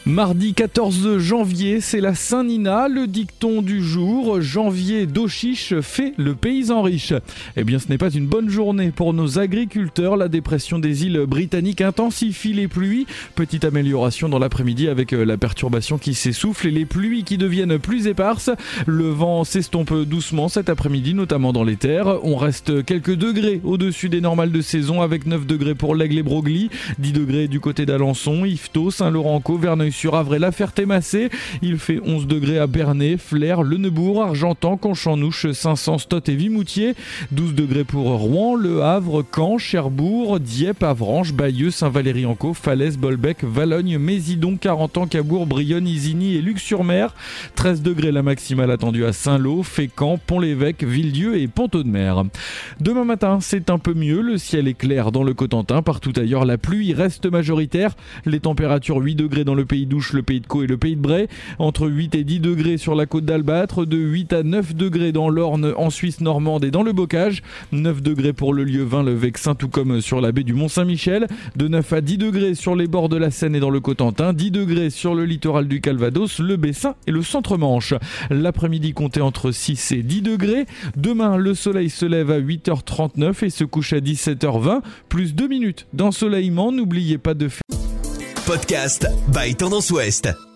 Mardi 14 janvier, c'est la Saint-Nina, le dicton du jour. Janvier d'Auchiche fait le paysan riche. Eh bien, ce n'est pas une bonne journée pour nos agriculteurs. La dépression des îles britanniques intensifie les pluies. Petite amélioration dans l'après-midi avec la perturbation qui s'essouffle et les pluies qui deviennent plus éparses. Le vent s'estompe doucement cet après-midi, notamment dans les terres. On reste quelques degrés au-dessus des normales de saison avec 9 degrés pour l'Aigle et Broglie, 10 degrés du côté d'Alençon, Yvetot, Saint-Laurent-en-Caux, Verneuil-sur-Avre et La Ferté-Massé. Il fait 11 degrés à Bernay, Flers, Le Neubourg, Argentan, Conchamnouche, Saint-Saëns, Stot et Vimoutier. 12 degrés pour Rouen, Le Havre, Caen, Cherbourg, Dieppe, Avranches, Bayeux, Saint-Valery-en-Caux, Falaise, Bolbec, Valognes, Mésidon, Carentan, Cabourg, Brionne, Isigny et Luc-sur-Mer. 13 degrés la maximale attendue à Saint-Lô, Fécamp, Pont-l'Évêque, Villedieu et Pont-Audemer. Demain matin, c'est un peu mieux. Le ciel est clair dans le Cotentin. Partout ailleurs, la pluie reste majoritaire. Les températures 8 degrés dans le Pays d'Ouche, le Pays de Caux et le Pays de Bray. Entre 8 et 10 degrés sur la côte d'Albâtre. De 8 à 9 degrés dans l'Orne, en Suisse normande et dans le Bocage. 9 degrés pour le Lieuvin, le Vexin, tout comme sur la baie du Mont-Saint-Michel. De 9 à 10 degrés sur les bords de la Seine et dans le Cotentin. 10 degrés sur le littoral du Calvados, le Bessin et le Centre-Manche. L'après-midi comptait entre 6 et 10 degrés. Demain, le soleil se lève à 8h39 et se couche à 17h20. Plus 2 minutes d'ensoleillement. N'oubliez pas de faire Podcast by Tendance Ouest.